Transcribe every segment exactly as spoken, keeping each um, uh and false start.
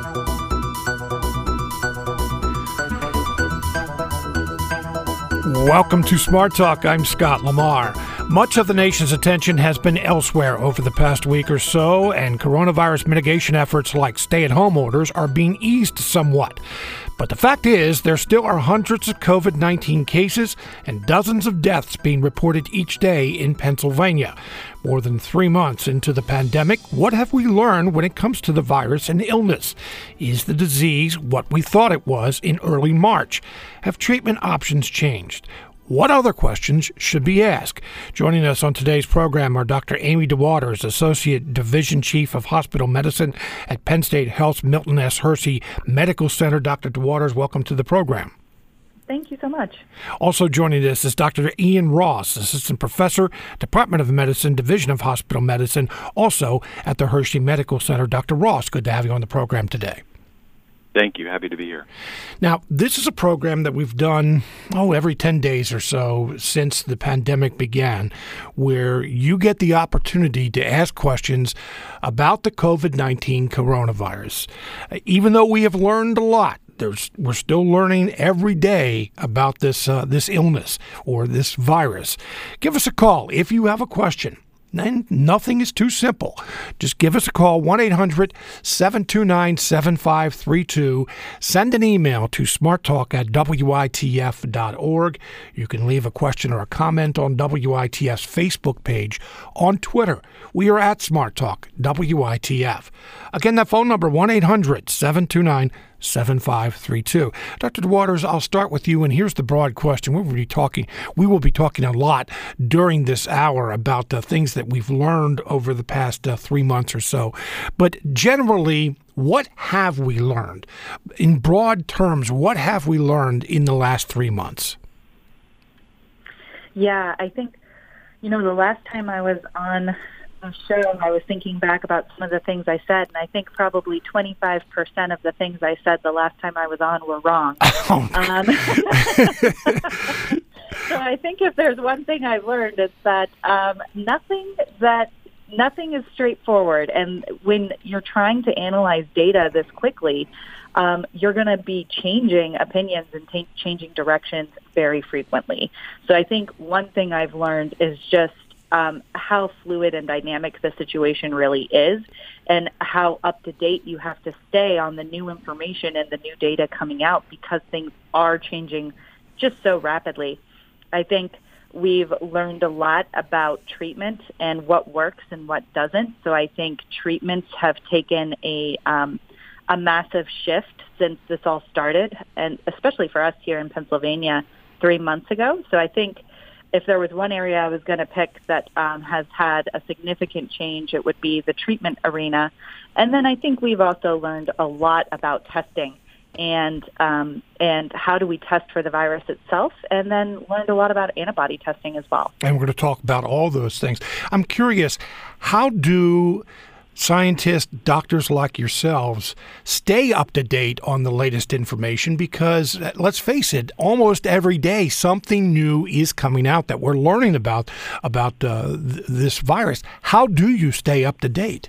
Welcome to Smart Talk. I'm Scott Lamar. Much of the nation's attention has been elsewhere over the past week or so, and coronavirus mitigation efforts like stay-at-home orders are being eased somewhat. But the fact is, there still are hundreds of covid nineteen cases and dozens of deaths being reported each day in Pennsylvania. More than three months into the pandemic, what have we learned when it comes to the virus and illness? Is the disease what we thought it was in early March? Have treatment options changed? What other questions should be asked? Joining us on today's program are Doctor Amy DeWaters, Associate Division Chief of Hospital Medicine at Penn State Health's Milton S. Hershey Medical Center. Doctor DeWaters, welcome to the program. Thank you so much. Also joining us is Doctor Ian Ross, Assistant Professor, Department of Medicine, Division of Hospital Medicine, also at the Hershey Medical Center. Doctor Ross, good to have you on the program today. Thank you. Happy to be here. Now, this is a program that we've done, oh, every ten days or so since the pandemic began, where you get the opportunity to ask questions about the covid nineteen coronavirus. Even though we have learned a lot, there's, we're still learning every day about this uh, this illness or this virus. Give us a call if you have a question. And nothing is too simple. Just give us a call, one eight hundred seven two nine seven five three two. Send an email to smarttalk at W I T F dot org. You can leave a question or a comment on W I T F's Facebook page. On Twitter, we are at SmartTalk, W I T F. Again, that phone number, one eight hundred seven two nine seven five three two. Doctor DeWaters, I'll start with you, and here's the broad question. We will be talking, we will be talking a lot during this hour about the things that we've learned over the past uh, three months or so. But generally, what have we learned? In broad terms, what have we learned in the last three months? Yeah, I think, you know, the last time I was on the show, I was thinking back about some of the things I said, and I think probably twenty-five percent of the things I said the last time I was on were wrong. Oh, um, so I think if there's one thing I've learned, it's that um, nothing that nothing is straightforward, and when you're trying to analyze data this quickly, um, you're going to be changing opinions and t- changing directions very frequently. So I think one thing I've learned is just Um, how fluid and dynamic the situation really is, and how up-to-date you have to stay on the new information and the new data coming out, because things are changing just so rapidly. I think we've learned a lot about treatment and what works and what doesn't. So I think treatments have taken a um, a massive shift since this all started, and especially for us here in Pennsylvania three months ago. So I think if there was one area I was going to pick that um, has had a significant change, it would be the treatment arena. And then I think we've also learned a lot about testing and um, and how do we test for the virus itself, and then learned a lot about antibody testing as well. And we're going to talk about all those things. I'm curious, how do scientists, doctors like yourselves, stay up to date on the latest information? Because let's face it, almost every day something new is coming out that we're learning about about uh, th- this virus. How do you stay up to date?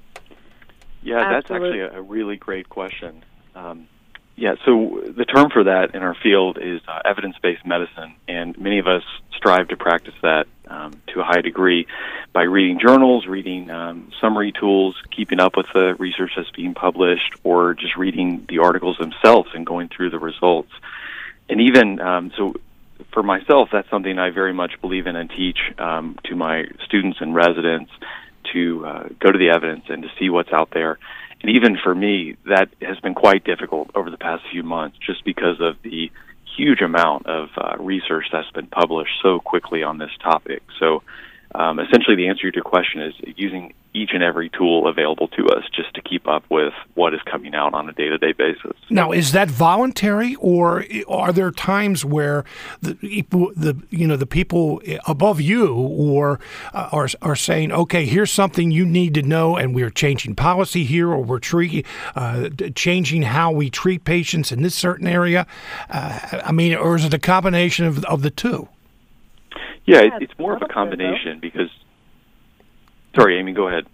Yeah, that's actually a, a really great question. Um, yeah, so the term for that in our field is uh, evidence-based medicine, and many of us strive to practice that um, to a high degree by reading journals, reading um, summary tools, keeping up with the research that's being published, or just reading the articles themselves and going through the results. And even, um, so for myself, that's something I very much believe in and teach um, to my students and residents, to uh, go to the evidence and to see what's out there. And even for me, that has been quite difficult over the past few months, just because of the huge amount of uh, research that's been published so quickly on this topic. So um, essentially the answer to your question is using each and every tool available to us just to keep up with what is coming out on a day-to-day basis. Now, is that voluntary, or are there times where the the you know the people above you or uh, are are saying, okay, here's something you need to know, and we're changing policy here, or we're treat, uh, changing how we treat patients in this certain area? Uh, I mean, or is it a combination of of the two? Yeah, it, it's more of a combination because. Sorry, Amy, go ahead.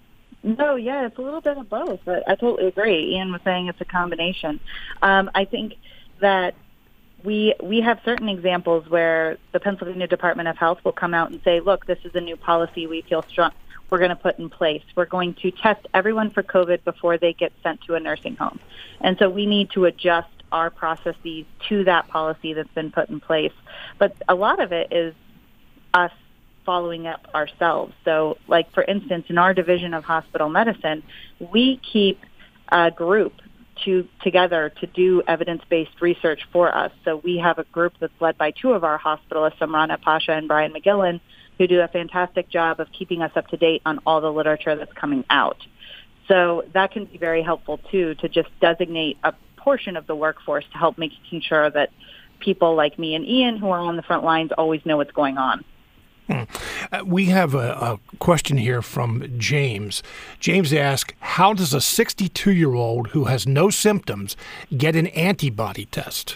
No, yeah, it's a little bit of both. But I totally agree. Ian was saying it's a combination. Um, I think that we we have certain examples where the Pennsylvania Department of Health will come out and say, look, this is a new policy we feel strong we're going to put in place. We're going to test everyone for COVID before they get sent to a nursing home. And so we need to adjust our processes to that policy that's been put in place. But a lot of it is us following up ourselves. So, like, for instance, in our division of hospital medicine, we keep a group to together to do evidence-based research for us. So we have a group that's led by two of our hospitalists, Samrana Pasha and Brian McGillen, who do a fantastic job of keeping us up to date on all the literature that's coming out. So that can be very helpful, too, to just designate a portion of the workforce to help making sure that people like me and Ian, who are on the front lines, always know what's going on. Hmm. Uh, we have a, a question here from James. James asks, how does a sixty-two-year-old who has no symptoms get an antibody test?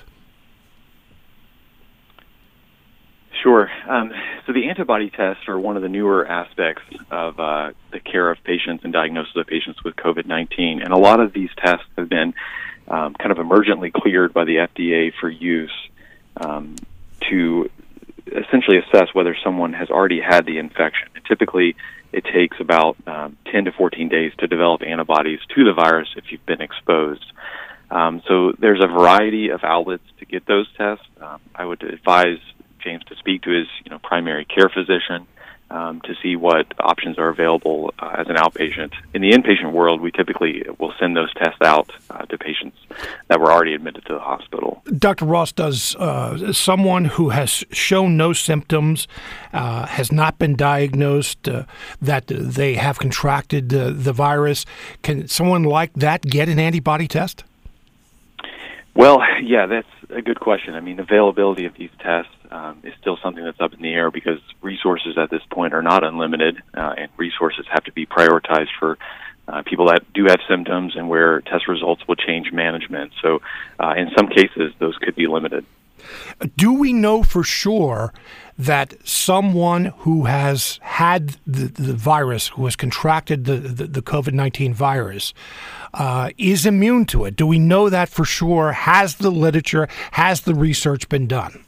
Sure. Um, so the antibody tests are one of the newer aspects of uh, the care of patients and diagnosis of patients with COVID nineteen. And a lot of these tests have been um, kind of emergently cleared by the F D A for use um, to essentially assess whether someone has already had the infection. And typically, it takes about um, ten to fourteen days to develop antibodies to the virus if you've been exposed. Um, so there's a variety of outlets to get those tests. Um, I would advise James to speak to his you know, primary care physician um, to see what options are available uh, as an outpatient. In the inpatient world, we typically will send those tests out uh, to patients that were already admitted to the hospital. Doctor Ross, does uh, someone who has shown no symptoms, uh, has not been diagnosed, uh, that they have contracted uh, the virus, can someone like that get an antibody test? Well, yeah, that's a good question. I mean, availability of these tests um, is still something that's up in the air because resources at this point are not unlimited, uh, and resources have to be prioritized for uh, people that do have symptoms and where test results will change management. So uh, in some cases, those could be limited. Do we know for sure that someone who has had the, the virus, who has contracted the, the, the COVID nineteen virus, uh, is immune to it? Do we know that for sure? Has the literature, has the research been done?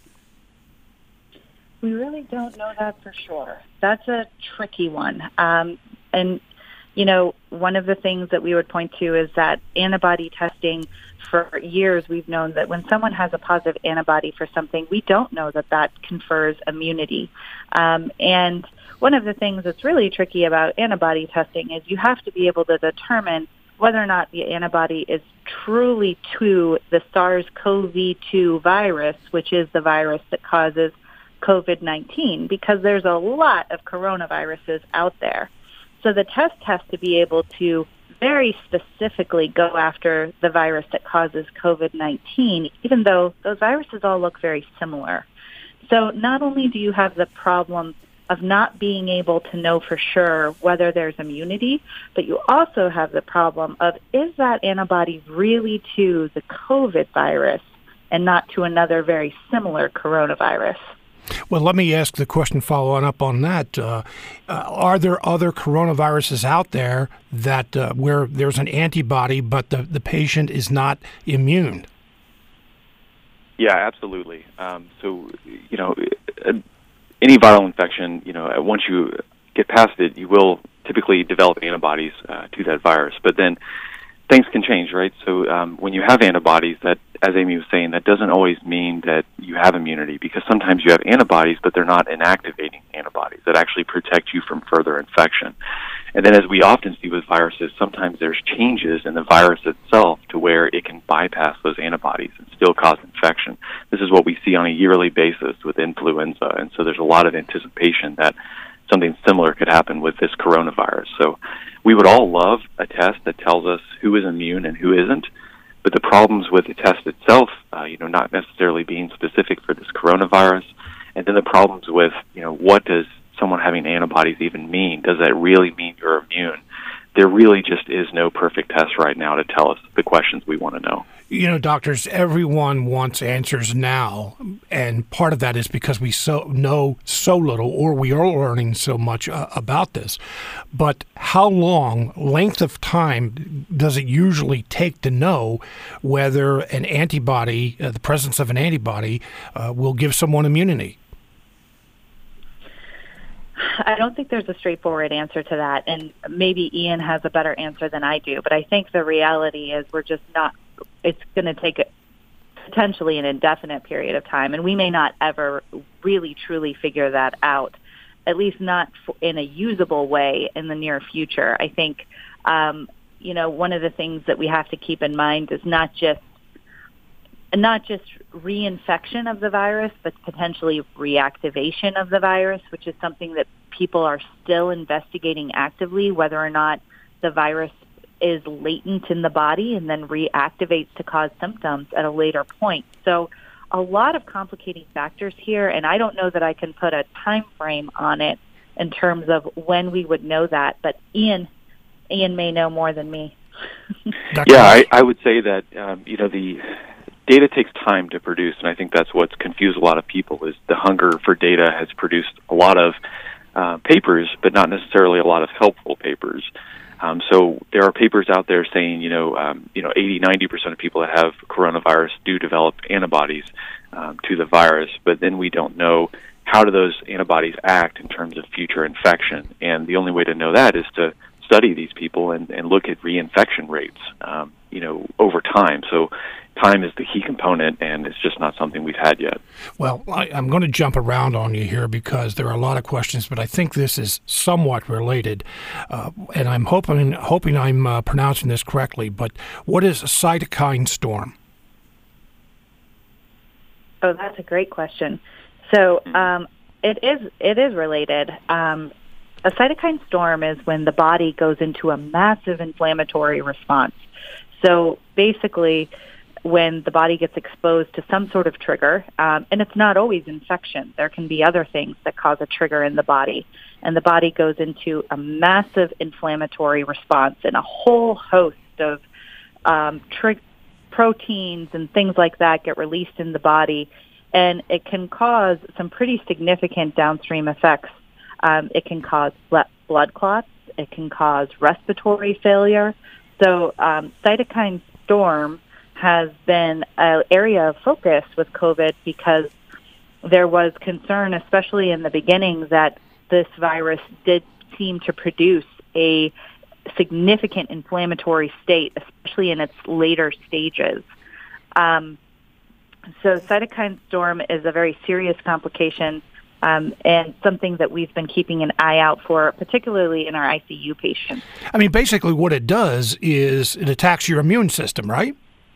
We really don't know that for sure. That's a tricky one. Um, and, you know, one of the things that we would point to is that antibody testing, for years we've known that when someone has a positive antibody for something, we don't know that that confers immunity. Um, and one of the things that's really tricky about antibody testing is you have to be able to determine whether or not the antibody is truly to the SARS CoV two virus, which is the virus that causes COVID nineteen, because there's a lot of coronaviruses out there. So the test has to be able to very specifically go after the virus that causes COVID nineteen, even though those viruses all look very similar. So not only do you have the problem of not being able to know for sure whether there's immunity, but you also have the problem of, is that antibody really to the COVID virus and not to another very similar coronavirus? Well, let me ask the question following up on that. Uh, uh, are there other coronaviruses out there that uh, where there's an antibody, but the, the patient is not immune? Yeah, absolutely. Um, so, you know, any viral infection, you know, once you get past it, you will typically develop antibodies uh, to that virus. But then things can change, right? So um, when you have antibodies, that, as Amy was saying, that doesn't always mean that you have immunity, because sometimes you have antibodies, but they're not inactivating antibodies that actually protect you from further infection. And then, as we often see with viruses, sometimes there's changes in the virus itself to where it can bypass those antibodies and still cause infection. This is what we see on a yearly basis with influenza, and so there's a lot of anticipation that something similar could happen with this coronavirus. So we would all love a test that tells us who is immune and who isn't, but the problems with the test itself, uh, you know, not necessarily being specific for this coronavirus, and then the problems with, you know, what does someone having antibodies even mean? Does that really mean you're immune? there really just is no perfect test right now to tell us the questions we want to know. You know, doctors, everyone wants answers now, and part of that is because we so know so little, or we are learning so much uh, about this. But how long, length of time, does it usually take to know whether an antibody, uh, the presence of an antibody, uh, will give someone immunity? I don't think there's a straightforward answer to that, and maybe Ian has a better answer than I do. But I think the reality is we're just not. It's going to take a, potentially an indefinite period of time, and we may not ever really truly figure that out, at least not in a usable way in the near future. I think, um, you know, one of the things that we have to keep in mind is not just not just reinfection of the virus, but potentially reactivation of the virus, which is something that people are still investigating actively, whether or not the virus is latent in the body and then reactivates to cause symptoms at a later point. So a lot of complicating factors here, and I don't know that I can put a time frame on it in terms of when we would know that, but Ian, Ian may know more than me. Yeah, I, I would say that, um, you know, the data takes time to produce, and I think that's what's confused a lot of people, is the hunger for data has produced a lot of uh, papers, but not necessarily a lot of helpful papers. Um, so there are papers out there saying, you know, um, you know, eighty, ninety percent of people that have coronavirus do develop antibodies um, to the virus, but then we don't know how do those antibodies act in terms of future infection. And the only way to know that is to study these people and, and look at reinfection rates, um, you know, over time. So time is the key component, and it's just not something we've had yet. Well, I, I'm going to jump around on you here because there are a lot of questions, but I think this is somewhat related, uh, and I'm hoping hoping I'm uh, pronouncing this correctly. But what is a cytokine storm? Oh, that's a great question. So um, it is it is related. Um, a cytokine storm is when the body goes into a massive inflammatory response. So basically, when the body gets exposed to some sort of trigger, um, and it's not always infection. There can be other things that cause a trigger in the body, and the body goes into a massive inflammatory response, and a whole host of um, tri- proteins and things like that get released in the body, and it can cause some pretty significant downstream effects. Um, it can cause blood clots. It can cause respiratory failure. So um, cytokine storm has been an area of focus with COVID because there was concern, especially in the beginning, that this virus did seem to produce a significant inflammatory state, especially in its later stages. Um, so cytokine storm is a very serious complication um, and something that we've been keeping an eye out for, particularly in our I C U patients. I mean, basically what it does is it attacks your immune system, right?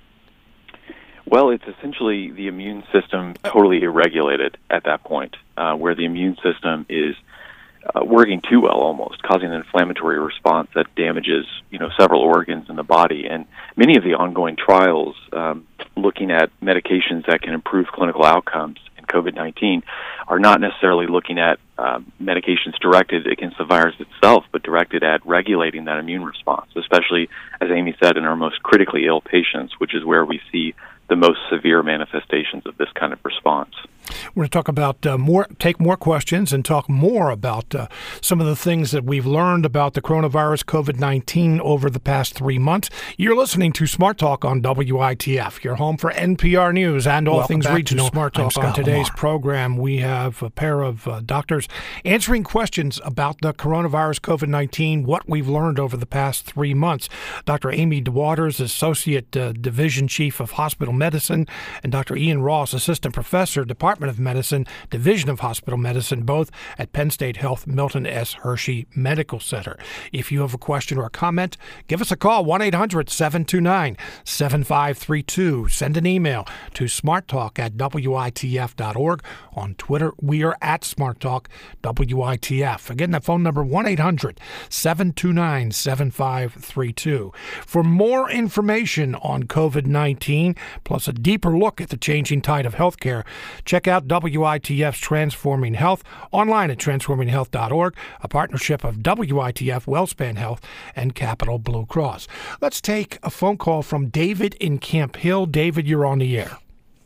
Well, it's essentially the immune system totally irregulated at that point, uh, where the immune system is uh, working too well almost, causing an inflammatory response that damages, you know, several organs in the body. And many of the ongoing trials um, looking at medications that can improve clinical outcomes in COVID nineteen are not necessarily looking at um, medications directed against the virus itself, but directed at regulating that immune response, especially, as Amy said, in our most critically ill patients, which is where we see the most severe manifestations of this kind of response. We're going to talk about uh, more, take more questions and talk more about uh, some of the things that we've learned about the coronavirus COVID nineteen over the past three months. You're listening to Smart Talk on W I T F, your home for N P R News and all Welcome things back regional. To Smart Talk. On today's Lamar. program, we have a pair of uh, doctors answering questions about the coronavirus COVID nineteen, what we've learned over the past three months. Doctor Amy DeWaters, Associate uh, Division Chief of Hospital Medicine, and Doctor Ian Ross, Assistant Professor, Department of Medicine, Division of Hospital Medicine, both at Penn State Health Milton S. Hershey Medical Center. If you have a question or a comment, give us a call, one eight hundred seven two nine seven five three two. Send an email to smarttalk at W I T F dot org. On Twitter, we are at SmartTalk W I T F. Again, that phone number, one eight hundred seven two nine seven five three two. For more information on COVID nineteen, please plus a deeper look at the changing tide of healthcare. Check out W I T F's Transforming Health online at transforming health dot org, a partnership of W I T F, WellSpan Health, and Capital Blue Cross. Let's take a phone call from David in Camp Hill. David, you're on the air.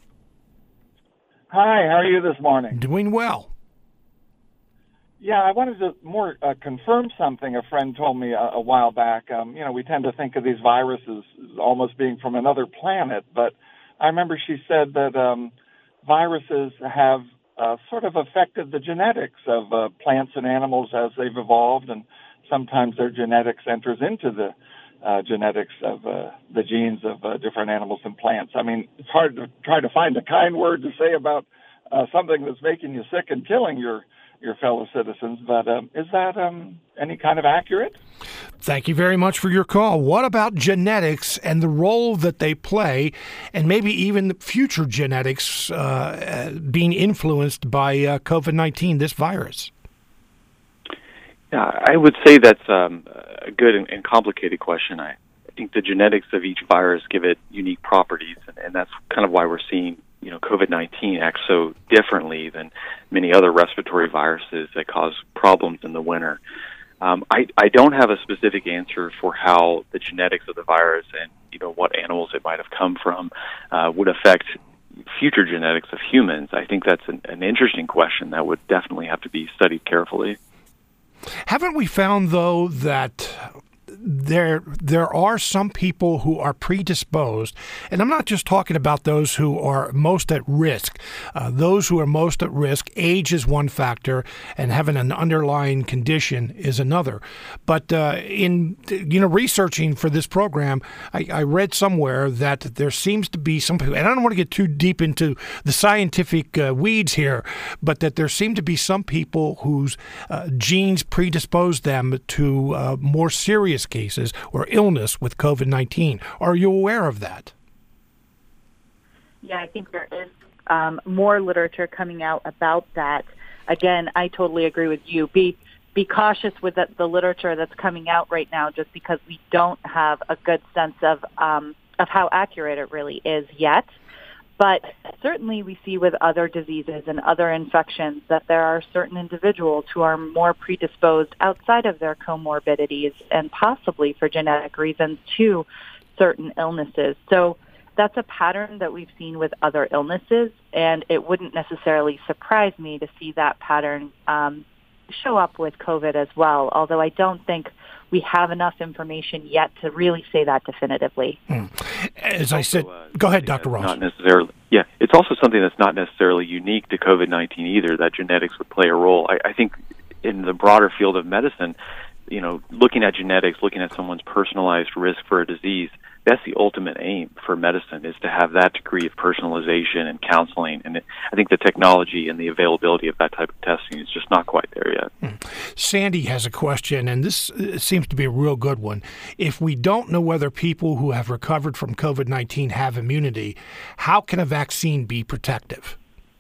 Hi, how are you this morning? Doing well. Yeah, I wanted to more uh, confirm something a friend told me a, a while back. Um, you know, we tend to think of these viruses as almost being from another planet, but I remember she said that um, viruses have uh, sort of affected the genetics of uh, plants and animals as they've evolved, and sometimes their genetics enters into the uh, genetics of uh, the genes of uh, different animals and plants. I mean, it's hard to try to find a kind word to say about uh, something that's making you sick and killing your your fellow citizens, but um, is that um, any kind of accurate? Thank you very much for your call. What about genetics and the role that they play, and maybe even future genetics uh, being influenced by uh, COVID nineteen, this virus? Yeah, I would say that's um, a good and, and complicated question. I, I think the genetics of each virus give it unique properties, and, and that's kind of why we're seeing you know, COVID nineteen acts so differently than many other respiratory viruses that cause problems in the winter. Um, I, I don't have a specific answer for how the genetics of the virus and, you know, what animals it might have come from uh, would affect future genetics of humans. I think that's an, an interesting question that would definitely have to be studied carefully. Haven't we found, though, that there there are some people who are predisposed, and I'm not just talking about those who are most at risk. Uh, those who are most at risk, age is one factor, and having an underlying condition is another. But uh, in you know researching for this program, I, I read somewhere that there seems to be some people, and I don't want to get too deep into the scientific uh, weeds here, but that there seem to be some people whose uh, genes predispose them to uh, more serious cases or illness with COVID nineteen. Are you aware of that? Yeah, I think there is um, more literature coming out about that. Again, I totally agree with you. Be be cautious with the, the literature that's coming out right now, just because we don't have a good sense of um, of how accurate it really is yet. But certainly we see with other diseases and other infections that there are certain individuals who are more predisposed outside of their comorbidities and possibly for genetic reasons to certain illnesses. So that's a pattern that we've seen with other illnesses, and it wouldn't necessarily surprise me to see that pattern um, show up with COVID as well, although I don't think we have enough information yet to really say that definitively. Hmm. As I said, uh, go ahead, Doctor Ross. Not necessarily. Yeah, it's also something that's not necessarily unique to COVID nineteen either, that genetics would play a role. I, I think in the broader field of medicine, you know, looking at genetics, looking at someone's personalized risk for a disease, that's the ultimate aim for medicine, is to have that degree of personalization and counseling. And it, I think the technology and the availability of that type of testing is just not quite there yet. Hmm. Sandy has a question, and this seems to be a real good one. If we don't know whether people who have recovered from COVID nineteen have immunity, how can a vaccine be protective?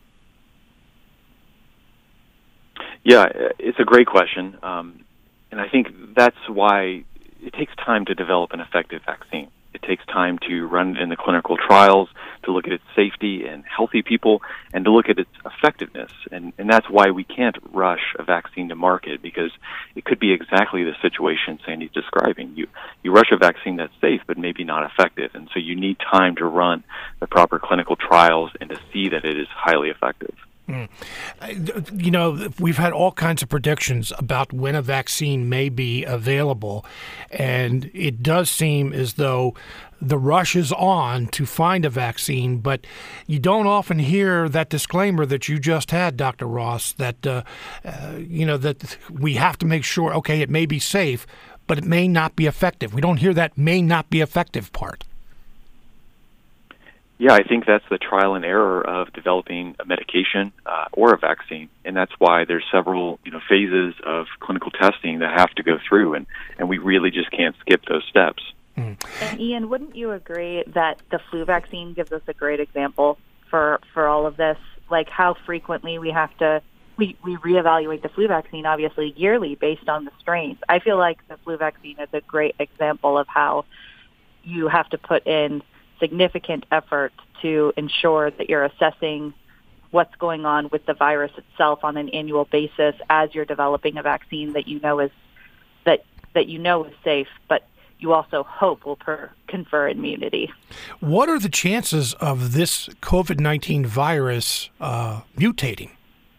Yeah, it's a great question. Um, and I think that's why it takes time to develop an effective vaccine. It takes time to run in the clinical trials, to look at its safety in healthy people, and to look at its effectiveness. And, and that's why we can't rush a vaccine to market, because it could be exactly the situation Sandy's describing. You, you rush a vaccine that's safe, but maybe not effective. And so you need time to run the proper clinical trials and to see that it is highly effective. Mm. You know, we've had all kinds of predictions about when a vaccine may be available, and it does seem as though the rush is on to find a vaccine, but you don't often hear that disclaimer that you just had, Doctor Ross, that, uh, uh, you know, that we have to make sure, okay, it may be safe, but it may not be effective. We don't hear that may not be effective part. Yeah, I think that's the trial and error of developing a medication uh, or a vaccine, and that's why there's several, you know, phases of clinical testing that have to go through, and, and we really just can't skip those steps. Mm. And Ian, wouldn't you agree that the flu vaccine gives us a great example for for all of this? Like how frequently we have to we we reevaluate the flu vaccine, obviously yearly based on the strains. I feel like the flu vaccine is a great example of how you have to put in significant effort to ensure that you're assessing what's going on with the virus itself on an annual basis as you're developing a vaccine that you know is that that you know is safe, but you also hope will per, confer immunity. What are the chances of this COVID nineteen virus uh, mutating?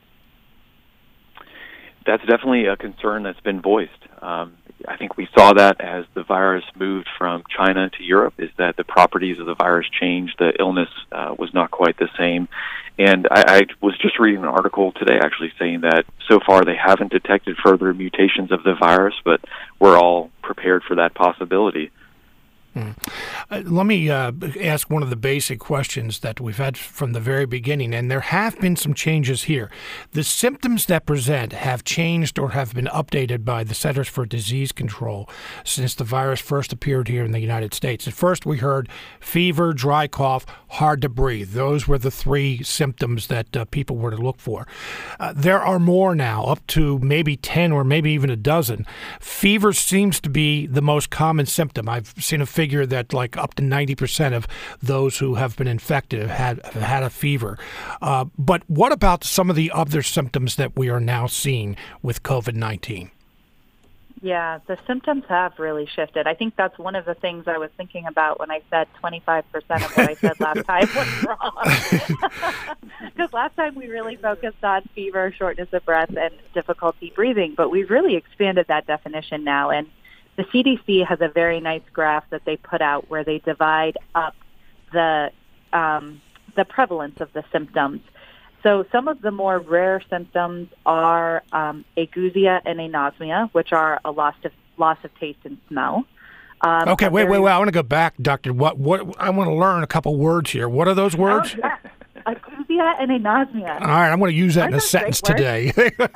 That's definitely a concern that's been voiced. Um, I think we saw that as the virus moved from China to Europe, is that the properties of the virus changed. The illness uh, was not quite the same. And I, I was just reading an article today actually saying that so far they haven't detected further mutations of the virus, but we're all prepared for that possibility. Hmm. Uh, let me uh, ask one of the basic questions that we've had from the very beginning, and there have been some changes here. The symptoms that present have changed or have been updated by the Centers for Disease Control since the virus first appeared here in the United States. At first, we heard fever, dry cough, hard to breathe. Those were the three symptoms that uh, people were to look for. Uh, there are more now, up to maybe ten or maybe even a dozen. Fever seems to be the most common symptom. I've seen a figure that like up to ninety percent of those who have been infected have had, have had a fever. Uh, but what about some of the other symptoms that we are now seeing with COVID nineteen? Yeah, the symptoms have really shifted. I think that's one of the things I was thinking about when I said twenty-five percent of what I said last time was wrong. Because last time we really focused on fever, shortness of breath, and difficulty breathing, but we've really expanded that definition now. And the C D C has a very nice graph that they put out where they divide up the um, the prevalence of the symptoms. So some of the more rare symptoms are um, ageusia and anosmia, which are a loss of loss of taste and smell. Um, okay, wait, wait, wait. I want to go back, Doctor. What? What? I want to learn a couple words here. What are those words? Oh, yeah. Ageusia and anosmia. All right, I'm going to use that Aren't in a sentence today.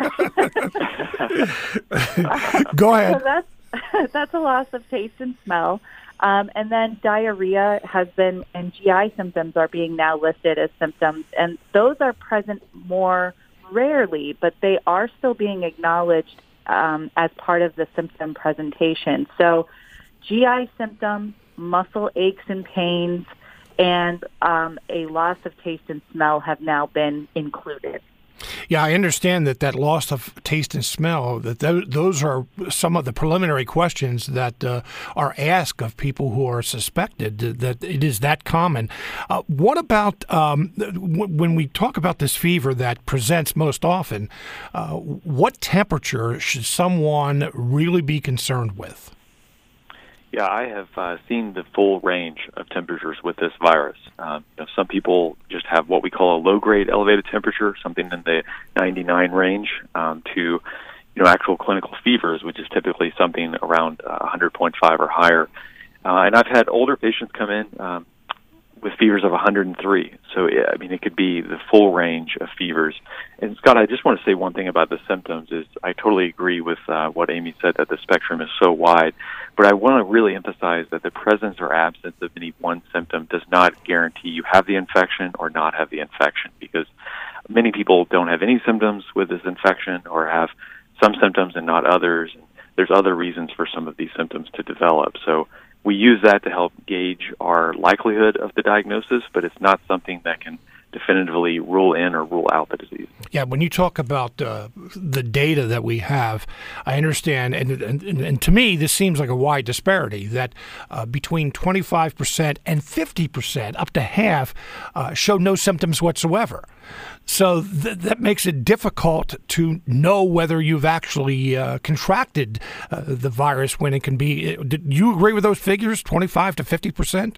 Go ahead. So that's that's a loss of taste and smell. Um, and then diarrhea has been, and G I symptoms are being now listed as symptoms, and those are present more rarely, but they are still being acknowledged um, as part of the symptom presentation. So G I symptoms, muscle aches and pains, and um, a loss of taste and smell have now been included. Yeah, I understand that that loss of taste and smell, that th- those are some of the preliminary questions that uh, are asked of people who are suspected, that it is that common. Uh, what about um, w- when we talk about this fever that presents most often, uh, what temperature should someone really be concerned with? Yeah, I have uh, seen the full range of temperatures with this virus. Um, you know, some people just have what we call a low-grade elevated temperature, something in the ninety-nine range, um, to you know actual clinical fevers, which is typically something around uh, one hundred point five or higher. Uh, and I've had older patients come in um, with fevers of one hundred three. So, I mean, it could be the full range of fevers. And, Scott, I just want to say one thing about the symptoms is I totally agree with uh, what Amy said, that the spectrum is so wide. But I want to really emphasize that the presence or absence of any one symptom does not guarantee you have the infection or not have the infection, because many people don't have any symptoms with this infection or have some symptoms and not others. There's other reasons for some of these symptoms to develop. So we use that to help gauge our likelihood of the diagnosis, but it's not something that can definitively rule in or rule out the disease. Yeah, when you talk about uh, the data that we have, I understand, and, and, and to me, this seems like a wide disparity, that uh, between twenty-five percent and fifty percent, up to half, uh, show no symptoms whatsoever. So th- that makes it difficult to know whether you've actually uh, contracted uh, the virus when it can be. Do you agree with those figures, twenty-five to fifty percent?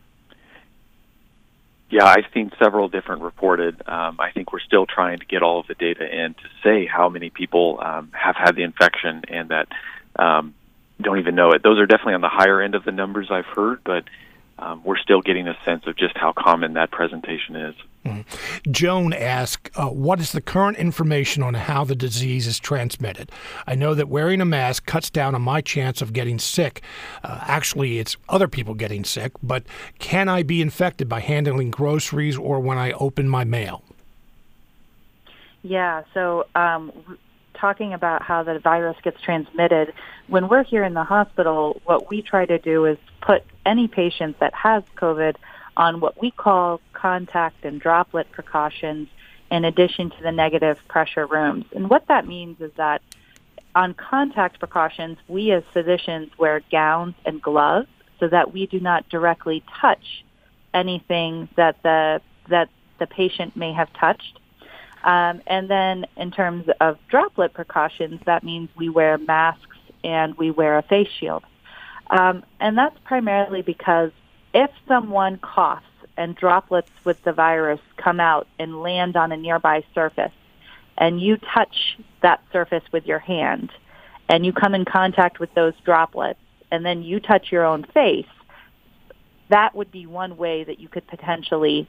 Yeah, I've seen several different reported. Um, I think we're still trying to get all of the data in to say how many people um, have had the infection and that um, don't even know it. Those are definitely on the higher end of the numbers I've heard, but um, we're still getting a sense of just how common that presentation is. Mm-hmm. Joan asked, uh, what is the current information on how the disease is transmitted? I know that wearing a mask cuts down on my chance of getting sick. Uh, actually, it's other people getting sick, but can I be infected by handling groceries or when I open my mail? Yeah, so um, talking about how the virus gets transmitted, when we're here in the hospital, what we try to do is put any patient that has COVID on what we call contact and droplet precautions in addition to the negative pressure rooms. And what that means is that on contact precautions, we as physicians wear gowns and gloves so that we do not directly touch anything that the that the patient may have touched. Um, and then in terms of droplet precautions, that means we wear masks and we wear a face shield. Um, and that's primarily because if someone coughs and droplets with the virus come out and land on a nearby surface, and you touch that surface with your hand, and you come in contact with those droplets, and then you touch your own face, that would be one way that you could potentially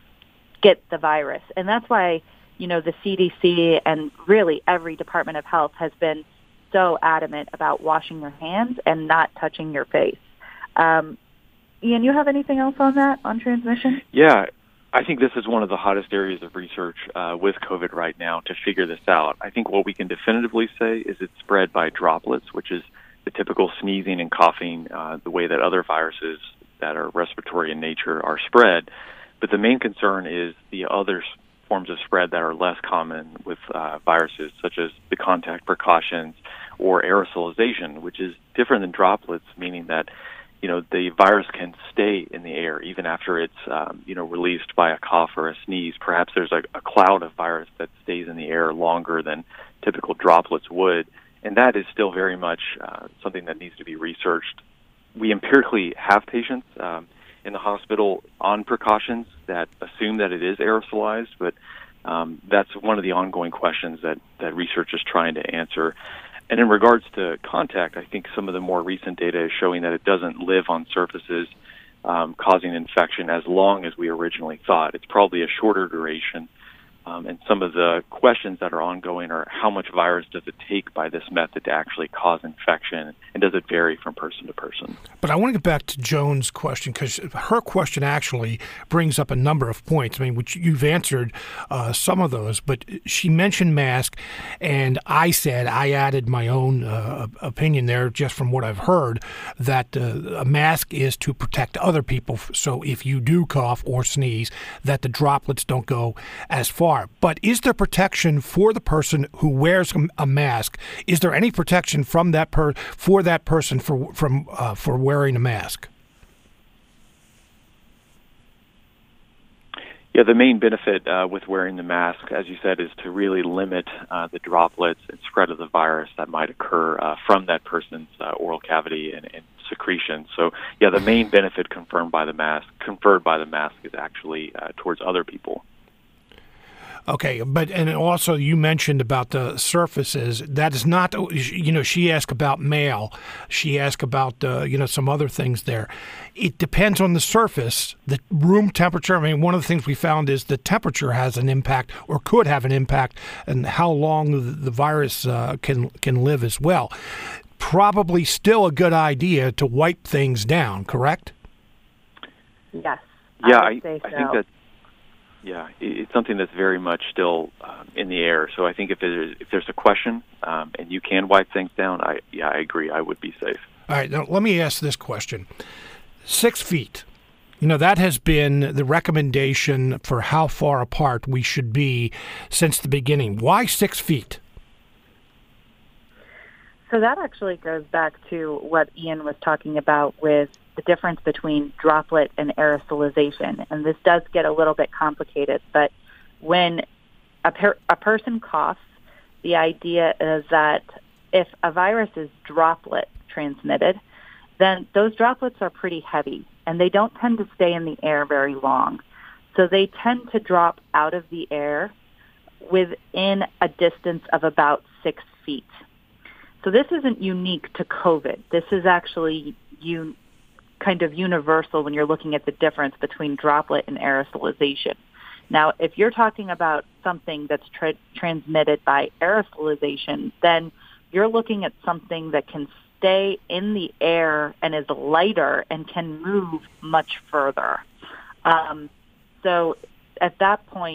get the virus. And that's why, you know, the C D C and really every Department of Health has been so adamant about washing your hands and not touching your face. Um, Ian, you have anything else on that, on transmission? Yeah, I think this is one of the hottest areas of research uh, with COVID right now to figure this out. I think what we can definitively say is it's spread by droplets, which is the typical sneezing and coughing, uh, the way that other viruses that are respiratory in nature are spread. But the main concern is the other forms of spread that are less common with uh, viruses, such as the contact precautions or aerosolization, which is different than droplets, meaning that you know, the virus can stay in the air even after it's, um, you know, released by a cough or a sneeze. Perhaps there's a, a cloud of virus that stays in the air longer than typical droplets would, and that is still very much uh, something that needs to be researched. We empirically have patients um, in the hospital on precautions that assume that it is aerosolized, but um, that's one of the ongoing questions that, that research is trying to answer. And in regards to contact, I think some of the more recent data is showing that it doesn't live on surfaces um, causing infection as long as we originally thought. It's probably a shorter duration. Um, and some of the questions that are ongoing are how much virus does it take by this method to actually cause infection, and does it vary from person to person? But I want to get back to Joan's question, because her question actually brings up a number of points. I mean, which you've answered uh, some of those, but she mentioned mask, and I said, I added my own uh, opinion there just from what I've heard, that uh, a mask is to protect other people. So if you do cough or sneeze, that the droplets don't go as far. But is there protection for the person who wears a mask? Is there any protection from that per for that person for from uh, for wearing a mask? Yeah, the main benefit uh, with wearing the mask, as you said, is to really limit uh, the droplets and spread of the virus that might occur uh, from that person's uh, oral cavity and, and secretion. So, yeah, the main benefit confirmed by the mask, conferred by the mask, is actually uh, towards other people. Okay, but and also you mentioned about the surfaces. That is not, you know, she asked about mail. She asked about, uh, you know, some other things there. It depends on the surface, the room temperature. I mean, one of the things we found is the temperature has an impact, or could have an impact, and how long the, the virus uh, can can live as well. Probably still a good idea to wipe things down, correct? Yes. Yeah, I, I, so. I think that. Yeah, it's something that's very much still um, in the air. So I think if there's, if there's a question um, and you can wipe things down, I yeah, I agree. I would be safe. All right, now let me ask this question. Six feet. You know, that has been the recommendation for how far apart we should be since the beginning. Why six feet? So that actually goes back to what Ian was talking about with the difference between droplet and aerosolization. And this does get a little bit complicated, but when a, per- a person coughs, the idea is that if a virus is droplet transmitted, then those droplets are pretty heavy, and they don't tend to stay in the air very long. So they tend to drop out of the air within a distance of about six feet. So this isn't unique to COVID. This is actually un- kind of universal when you're looking at the difference between droplet and aerosolization. Now, if you're talking about something that's tra- transmitted by aerosolization, then you're looking at something that can stay in the air and is lighter and can move much further. Um, so at that point,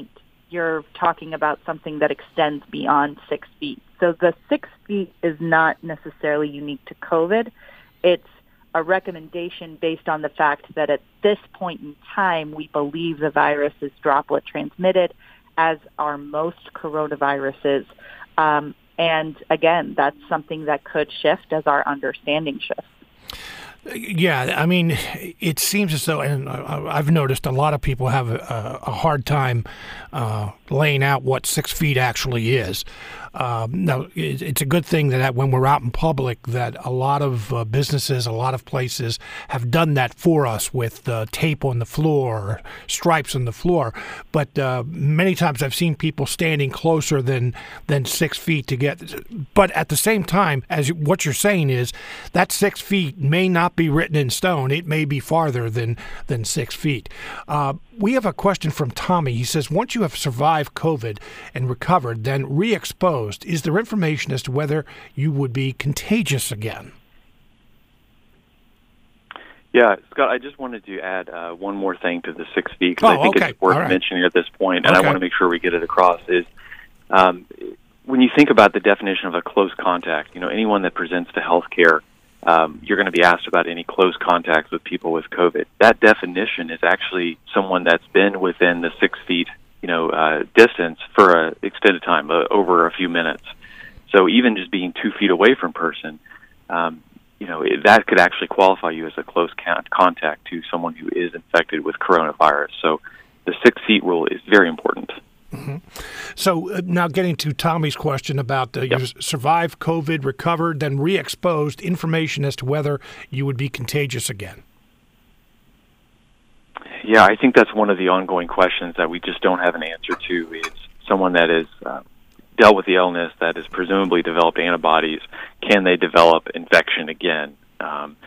you're talking about something that extends beyond six feet. So the six feet is not necessarily unique to COVID. It's a recommendation based on the fact that at this point in time, we believe the virus is droplet transmitted, as are most coronaviruses. Um, and again, that's something that could shift as our understanding shifts. Yeah, I mean, it seems as though, and I've noticed a lot of people have a, a hard time uh, laying out what six feet actually is. Um, now, it's a good thing that when we're out in public, that a lot of uh, businesses, a lot of places have done that for us with uh, tape on the floor, stripes on the floor. But uh, many times I've seen people standing closer than than six feet to get. But at the same time, as what you're saying is that six feet may not be written in stone. It may be farther than than six feet. Uh, we have a question from Tommy. He says, once you have survived COVID and recovered, then re-exposed, is there information as to whether you would be contagious again? Yeah, Scott, I just wanted to add uh, one more thing to the six feet, because oh, I think okay. it's worth right. mentioning at this point, and okay. I want to make sure we get it across, is um, when you think about the definition of a close contact, you know, anyone that presents to healthcare, Um, you're going to be asked about any close contacts with people with COVID. That definition is actually someone that's been within the six feet, you know, uh, distance for an extended time, uh, over a few minutes. So even just being two feet away from person, um, you know, it, that could actually qualify you as a close count, contact to someone who is infected with coronavirus. So the six feet rule is very important. Mm-hmm. So uh, now getting to Tommy's question about uh, yep. you survived COVID, recovered, then re-exposed, information as to whether you would be contagious again. Yeah, I think that's one of the ongoing questions that we just don't have an answer to. It's someone that has uh, dealt with the illness, that has presumably developed antibodies. Can they develop infection again? Um,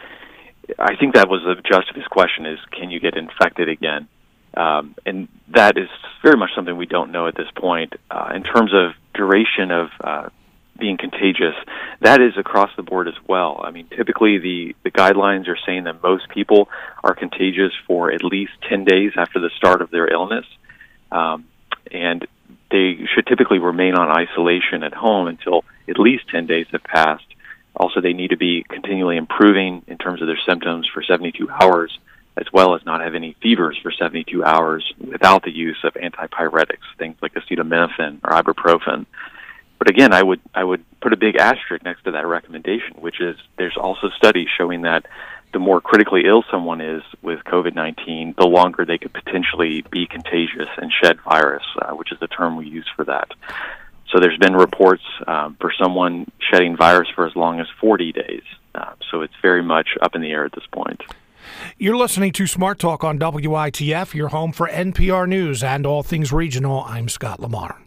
I think that was the gist of his question, is can you get infected again? Um, and that is very much something we don't know at this point. Uh, in terms of duration of uh, being contagious, that is across the board as well. I mean, typically the, the guidelines are saying that most people are contagious for at least ten days after the start of their illness, um, and they should typically remain on isolation at home until at least ten days have passed. Also, they need to be continually improving in terms of their symptoms for seventy-two hours, as well as not have any fevers for seventy-two hours without the use of antipyretics, things like acetaminophen or ibuprofen. But again, I would I would put a big asterisk next to that recommendation, which is there's also studies showing that the more critically ill someone is with COVID nineteen, the longer they could potentially be contagious and shed virus, uh, which is the term we use for that. So there's been reports um, for someone shedding virus for as long as forty days. Uh, so it's very much up in the air at this point. You're listening to Smart Talk on W I T F, your home for N P R News and all things regional. I'm Scott Lamar.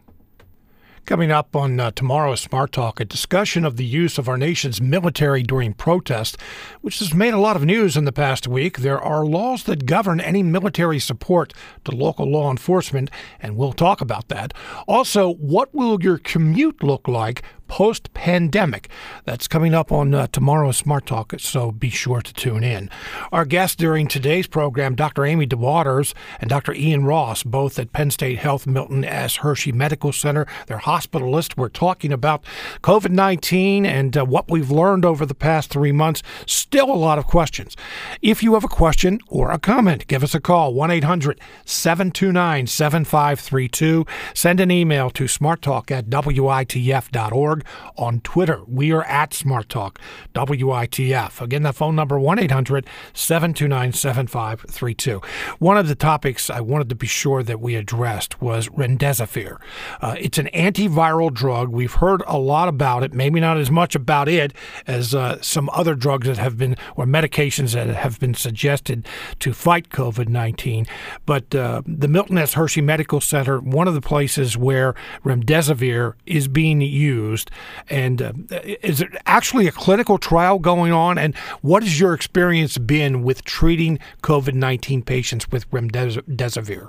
Coming up on uh, tomorrow's Smart Talk, a discussion of the use of our nation's military during protests, which has made a lot of news in the past week. There are laws that govern any military support to local law enforcement, and we'll talk about that. Also, what will your commute look like post-pandemic? That's coming up on uh, tomorrow's Smart Talk, so be sure to tune in. Our guests during today's program, Doctor Amy DeWaters and Doctor Ian Ross, both at Penn State Health Milton S. Hershey Medical Center. They're hospitalists. We're talking about COVID nineteen and uh, what we've learned over the past three months. Still a lot of questions. If you have a question or a comment, give us a call, one eight hundred seven two nine seven five three two. Send an email to smarttalk at W I T F dot org. On Twitter, we are at SmartTalk, W I T F. Again, that phone number, one eight hundred seven two nine seven five three two. One of the topics I wanted to be sure that we addressed was remdesivir. Uh, it's an antiviral drug. We've heard a lot about it, maybe not as much about it as uh, some other drugs that have been, or medications that have been suggested to fight COVID nineteen. But uh, the Milton S. Hershey Medical Center, one of the places where remdesivir is being used. And uh, is there actually a clinical trial going on? And what has your experience been with treating COVID nineteen patients with remdesivir?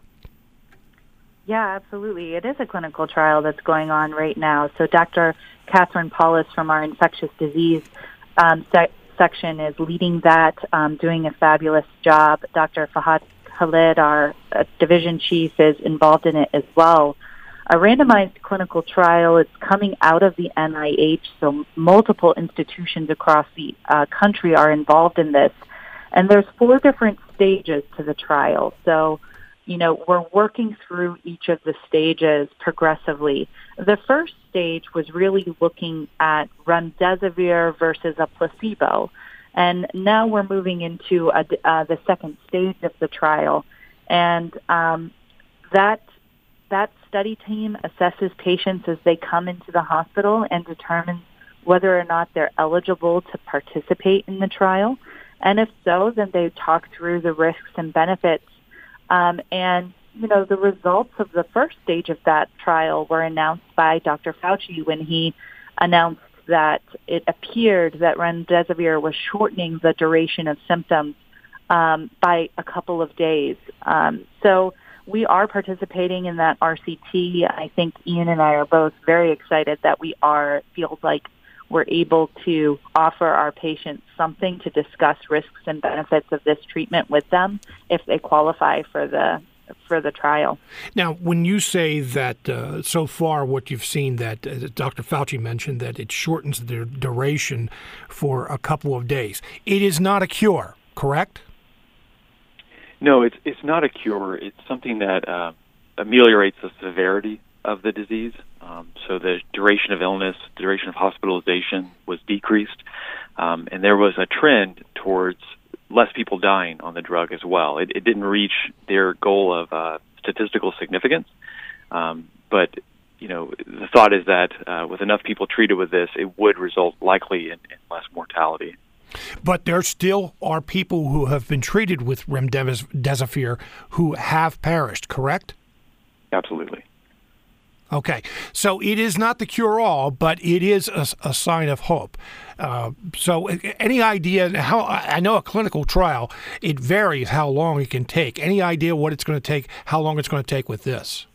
Yeah, absolutely. It is a clinical trial that's going on right now. So Doctor Catherine Paulus from our infectious disease um, se- section is leading that, um, doing a fabulous job. Doctor Fahad Khalid, our uh, division chief, is involved in it as well. a randomized clinical trial. It's coming out of the N I H, so multiple institutions across the uh, country are involved in this. And there's four different stages to the trial. So, you know, we're working through each of the stages progressively. The first stage was really looking at remdesivir versus a placebo. And now we're moving into a, uh, the second stage of the trial. And um, that that study team assesses patients as they come into the hospital and determines whether or not they're eligible to participate in the trial. And if so, then they talk through the risks and benefits. Um, and, you know, the results of the first stage of that trial were announced by Doctor Fauci when he announced that it appeared that remdesivir was shortening the duration of symptoms um, by a couple of days. Um, so we are participating in that R C T. I think Ian and I are both very excited that we are, feels like we're able to offer our patients something to discuss risks and benefits of this treatment with them if they qualify for the for the trial. Now, when you say that uh, so far what you've seen that uh, Doctor Fauci mentioned that it shortens the duration for a couple of days, it is not a cure, correct? No, it's it's not a cure. It's something that uh, ameliorates the severity of the disease. Um, so the duration of illness, the duration of hospitalization was decreased, um, and there was a trend towards less people dying on the drug as well. It, it didn't reach their goal of uh, statistical significance, um, but you know the thought is that uh, with enough people treated with this, it would result likely in, in less mortality. But there still are people who have been treated with remdesivir who have perished, correct? Absolutely. Okay, so it is not the cure-all, but it is a, a sign of hope. Uh, so any idea how, I know a clinical trial, it varies how long it can take. Any idea what it's going to take, how long it's going to take with this?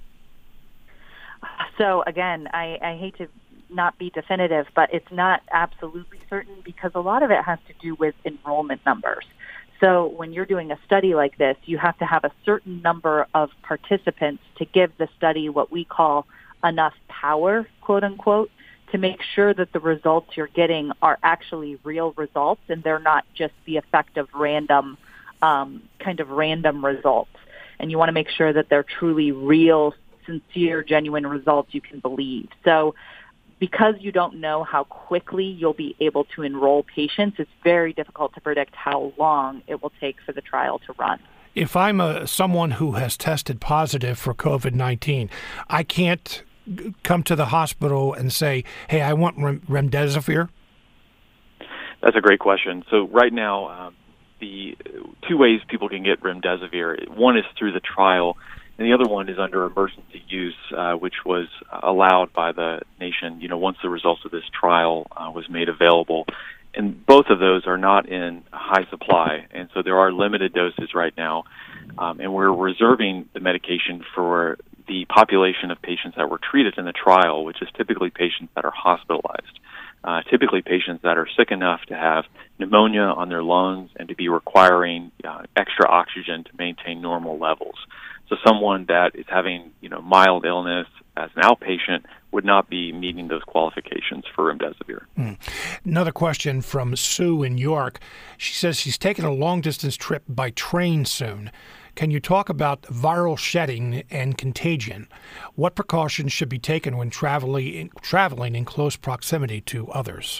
So again, I, I hate to not be definitive, but it's not absolutely certain because a lot of it has to do with enrollment numbers. So when you're doing a study like this, you have to have a certain number of participants to give the study what we call enough power, quote unquote, to make sure that the results you're getting are actually real results and they're not just the effect of random, um, kind of random results. And you want to make sure that they're truly real, sincere, genuine results you can believe. So because you don't know how quickly you'll be able to enroll patients, it's very difficult to predict how long it will take for the trial to run. If I'm a, someone who has tested positive for COVID nineteen, I can't come to the hospital and say, hey, I want rem- remdesivir? That's a great question. So right now, um, the two ways people can get remdesivir, one is through the trial, and the other one is under emergency use, uh, which was allowed by the nation, you know, once the results of this trial uh, was made available. And both of those are not in high supply, and so there are limited doses right now. Um, and we're reserving the medication for the population of patients that were treated in the trial, which is typically patients that are hospitalized, uh, typically patients that are sick enough to have pneumonia on their lungs and to be requiring uh, extra oxygen to maintain normal levels. So someone that is having, you know, mild illness as an outpatient would not be meeting those qualifications for remdesivir. Mm. Another question from Sue in York. She says she's taking a long-distance trip by train soon. Can you talk about viral shedding and contagion? What precautions should be taken when traveling traveling in close proximity to others?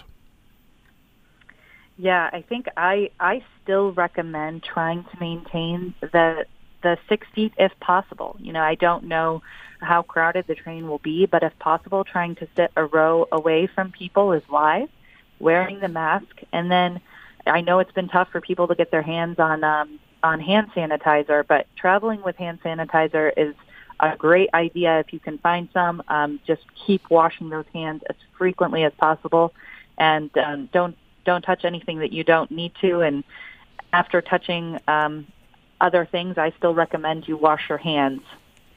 Yeah, I think I I still recommend trying to maintain the the six feet if possible. You know, I don't know how crowded the train will be, but if possible, trying to sit a row away from people is wise, wearing the mask. And then I know it's been tough for people to get their hands on um, on hand sanitizer, but traveling with hand sanitizer is a great idea if you can find some. Um, just keep washing those hands as frequently as possible, and um, don't don't touch anything that you don't need to. And after touching um, other things, I still recommend you wash your hands.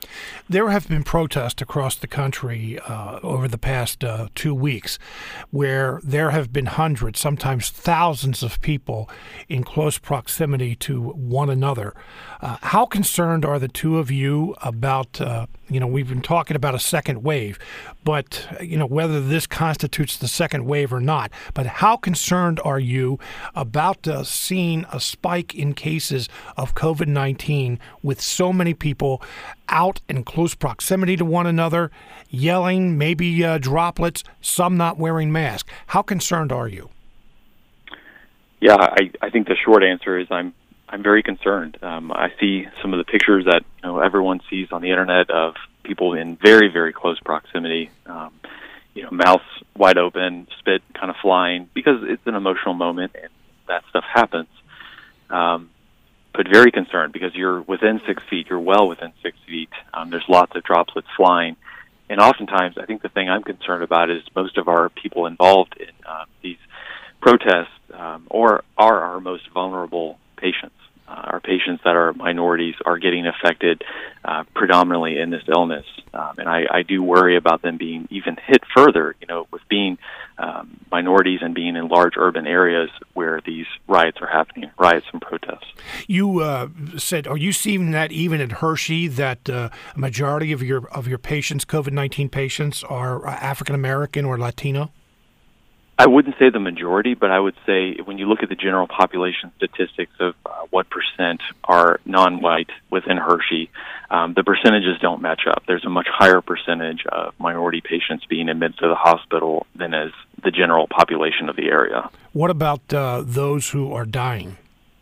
There have been protests across the country uh, over the past uh, two weeks where there have been hundreds, sometimes thousands of people in close proximity to one another. Uh, how concerned are the two of you about, uh, you know, we've been talking about a second wave, but, you know, whether this constitutes the second wave or not, but how concerned are you about uh, seeing a spike in cases of COVID nineteen with so many people out in close proximity to one another, yelling, maybe uh, droplets, some not wearing masks? How concerned are you? Yeah, I, I think the short answer is I'm I'm very concerned. Um, I see some of the pictures that you know everyone sees on the internet of people in very, very close proximity, um, you know, mouths wide open, spit kind of flying, because it's an emotional moment and that stuff happens. Um, but very concerned because you're within six feet, you're well within six feet. Um, there's lots of droplets flying. And oftentimes, I think the thing I'm concerned about is most of our people involved in uh, these protests um, or are our most vulnerable patients. Uh, our patients that are minorities are getting affected uh, predominantly in this illness. Um, and I, I do worry about them being even hit further, you know, with being um, minorities and being in large urban areas where these riots are happening, riots and protests. You uh, said, are you seeing that even at Hershey, that uh, a majority of your of your patients, COVID nineteen patients, are African American or Latino? I wouldn't say the majority, but I would say when you look at the general population statistics of uh, what percent are non-white within Hershey, um, the percentages don't match up. There's a much higher percentage of minority patients being admitted to the hospital than is the general population of the area. What about uh, those who are dying?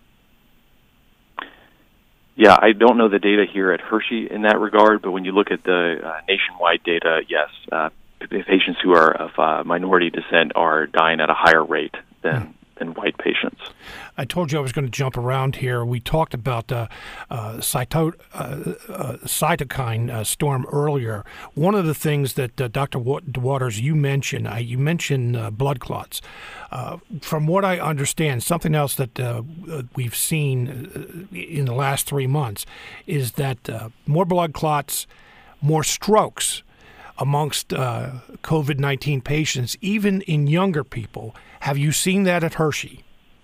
Yeah, I don't know the data here at Hershey in that regard, but when you look at the uh, nationwide data, yes, uh, patients who are of uh, minority descent are dying at a higher rate than, mm. than white patients. I told you I was going to jump around here. We talked about uh, uh, cyto- uh, uh, cytokine uh, storm earlier. One of the things that uh, Doctor Waters, you mentioned, uh, you mentioned uh, blood clots. Uh, from what I understand, something else that uh, we've seen in the last three months is that uh, more blood clots, more strokes amongst uh, COVID nineteen patients, even in younger people. Have you seen that at Hershey?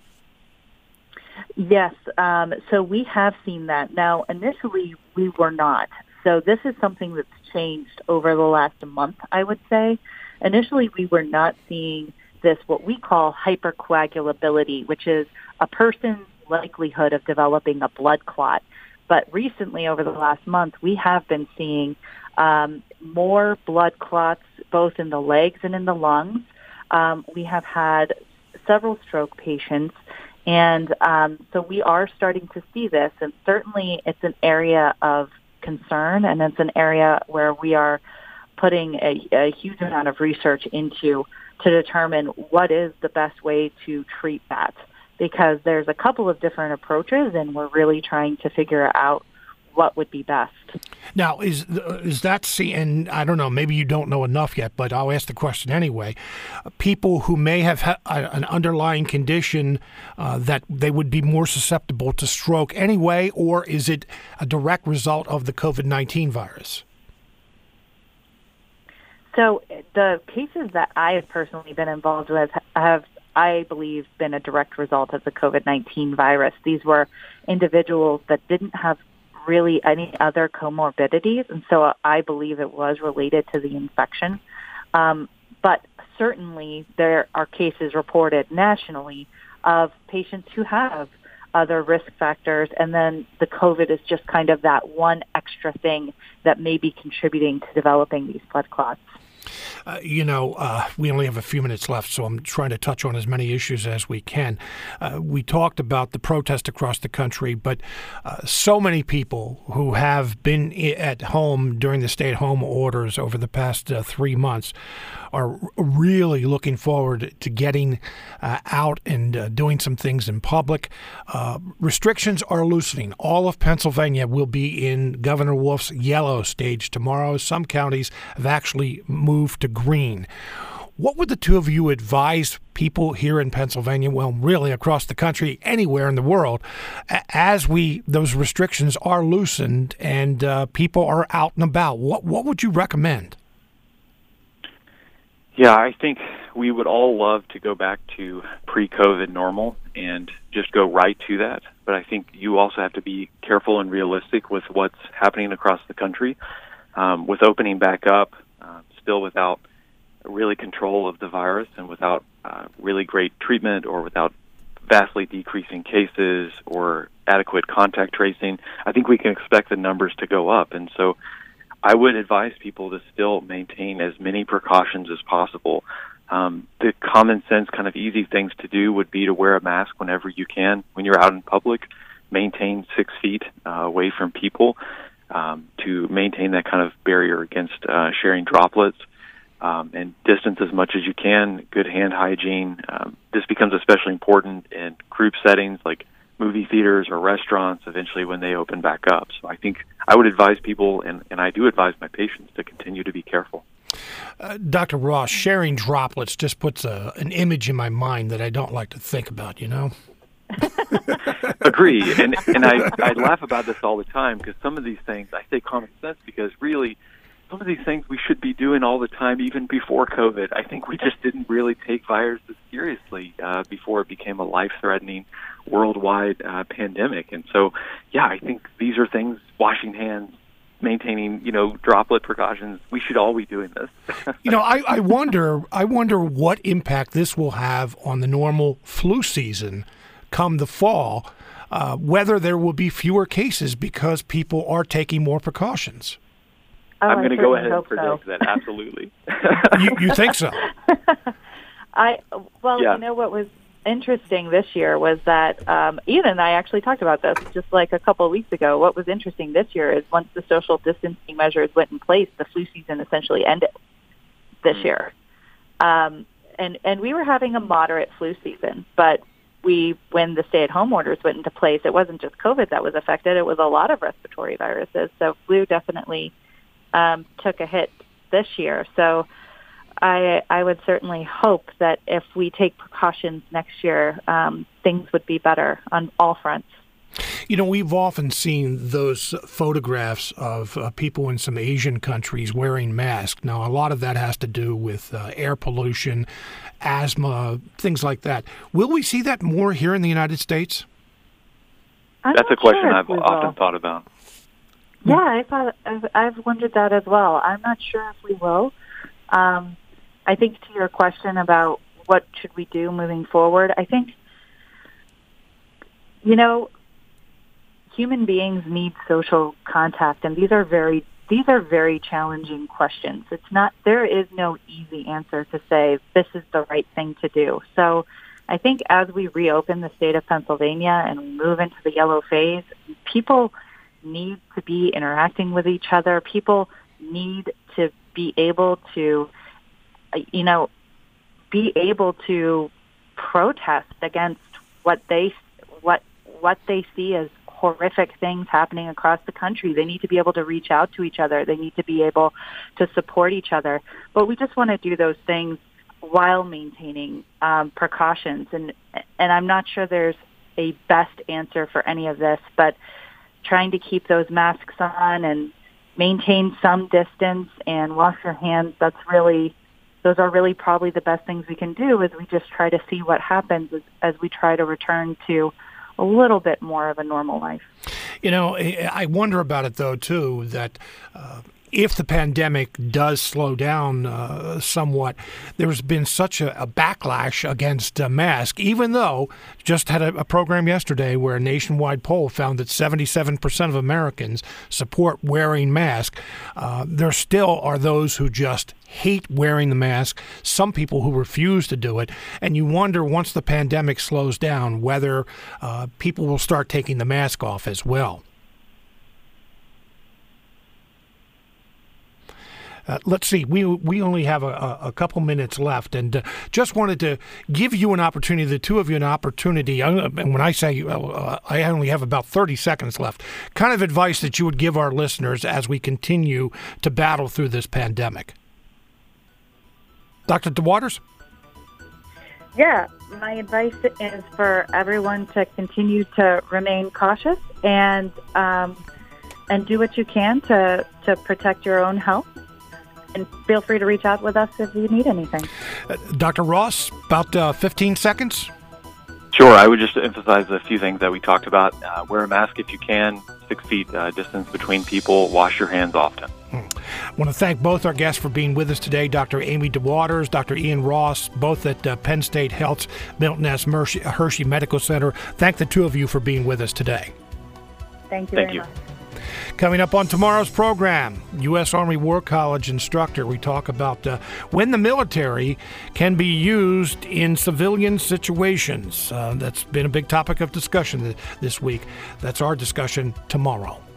Yes. Um, so we have seen that. Now, initially, we were not. So this is something that's changed over the last month, I would say. Initially, we were not seeing this, what we call hypercoagulability, which is a person's likelihood of developing a blood clot. But recently, over the last month, we have been seeing um, more blood clots, both in the legs and in the lungs. Um, we have had several stroke patients, and um, so we are starting to see this, and certainly it's an area of concern, and it's an area where we are putting a, a huge amount of research into to determine what is the best way to treat that, because there's a couple of different approaches, and we're really trying to figure out what would be best. Now, is is that, see, and I don't know, maybe you don't know enough yet, but I'll ask the question anyway. People who may have ha- an underlying condition uh, that they would be more susceptible to stroke anyway, or is it a direct result of the COVID nineteen virus? So the cases that I have personally been involved with have, I believe, been a direct result of the COVID nineteen virus. These were individuals that didn't have really any other comorbidities, and so I believe it was related to the infection. Um, but certainly there are cases reported nationally of patients who have other risk factors, and then the COVID is just kind of that one extra thing that may be contributing to developing these blood clots. Uh, you know, uh, we only have a few minutes left, so I'm trying to touch on as many issues as we can. Uh, we talked about the protest across the country, but uh, so many people who have been at home during the stay-at-home orders over the past uh, three months are really looking forward to getting uh, out and uh, doing some things in public. Uh, restrictions are loosening. All of Pennsylvania will be in Governor Wolf's yellow stage tomorrow. Some counties have actually moved to green. What would the two of you advise people here in Pennsylvania, well, really across the country, anywhere in the world, as we those restrictions are loosened and uh, people are out and about? What what would you recommend? Yeah, I think we would all love to go back to pre-COVID normal and just go right to that. But I think you also have to be careful and realistic with what's happening across the country. Um, with opening back up, uh, still without really control of the virus and without uh, really great treatment or without vastly decreasing cases or adequate contact tracing, I think we can expect the numbers to go up. And so I would advise people to still maintain as many precautions as possible. Um, the common sense kind of easy things to do would be to wear a mask whenever you can. When you're out in public, maintain six feet uh, away from people um, to maintain that kind of barrier against uh, sharing droplets. Um, and distance as much as you can, good hand hygiene. Um, this becomes especially important in group settings like movie theaters or restaurants eventually when they open back up. So I think I would advise people, and, and I do advise my patients, to continue to be careful. Uh, Doctor Ross, sharing droplets just puts a, an image in my mind that I don't like to think about, you know? Agree. And, and I, I laugh about this all the time because some of these things, I say common sense because really some of these things we should be doing all the time, even before COVID. I think we just didn't really take viruses seriously uh, before it became a life-threatening worldwide uh, pandemic. And so, yeah, I think these are things, washing hands, maintaining, you know, droplet precautions. We should all be doing this. You know, I, I wonder, I wonder what impact this will have on the normal flu season come the fall, uh, whether there will be fewer cases because people are taking more precautions. Oh, I'm going to go ahead and predict so. that, absolutely. you, you think so? I Well, yeah. you know what was interesting this year was that um, Ian and I actually talked about this just like a couple of weeks ago. What was interesting this year is once the social distancing measures went in place, the flu season essentially ended this mm. year. Um, and, and we were having a moderate flu season, but we, when the stay-at-home orders went into place, it wasn't just COVID that was affected. It was a lot of respiratory viruses. So flu definitely Um, took a hit this year. So I I would certainly hope that if we take precautions next year, um, things would be better on all fronts. You know, we've often seen those photographs of uh, people in some Asian countries wearing masks. Now, a lot of that has to do with uh, air pollution, asthma, things like that. Will we see that more here in the United States? I'm That's not a question sure I've often will. thought about. Yeah, I thought I've, I've wondered that as well. I'm not sure if we will. Um, I think to your question about what should we do moving forward, I think, you know, human beings need social contact, and these are very these are very challenging questions. It's not there is no easy answer to say this is the right thing to do. So I think as we reopen the state of Pennsylvania and we move into the yellow phase, people need to be interacting with each other. People need to be able to, you know, be able to protest against what they what what they see as horrific things happening across the country. They need to be able to reach out to each other. They need to be able to support each other. But we just want to do those things while maintaining um, precautions. And and I'm not sure there's a best answer for any of this, but trying to keep those masks on and maintain some distance and wash your hands, that's really, those are really probably the best things we can do as we just try to see what happens as, as we try to return to a little bit more of a normal life. You know, I wonder about it, though, too, that uh, if the pandemic does slow down uh, somewhat, there's been such a, a backlash against uh, masks, even though just had a, a program yesterday where a nationwide poll found that seventy-seven percent of Americans support wearing masks. Uh, there still are those who just hate wearing the mask, some people who refuse to do it, and you wonder once the pandemic slows down whether uh, people will start taking the mask off as well. Uh, let's see, we we only have a, a couple minutes left, and uh, just wanted to give you an opportunity, the two of you an opportunity, uh, and when I say uh, I only have about thirty seconds left, kind of advice that you would give our listeners as we continue to battle through this pandemic. Doctor DeWaters? Yeah, my advice is for everyone to continue to remain cautious and um, and do what you can to, to protect your own health. And feel free to reach out with us if you need anything. Uh, Doctor Ross, about uh, fifteen seconds. Sure. I would just emphasize a few things that we talked about. Uh, wear a mask if you can, six feet uh, distance between people, wash your hands often. Hmm. I want to thank both our guests for being with us today, Doctor Amy DeWaters, Doctor Ian Ross, both at uh, Penn State Health's Milton S. Hershey, Hershey Medical Center. Thank the two of you for being with us today. Thank you Thank very you. much. Coming up on tomorrow's program, U S. Army War College instructor, we talk about uh, when the military can be used in civilian situations. Uh, that's been a big topic of discussion th- this week. That's our discussion tomorrow.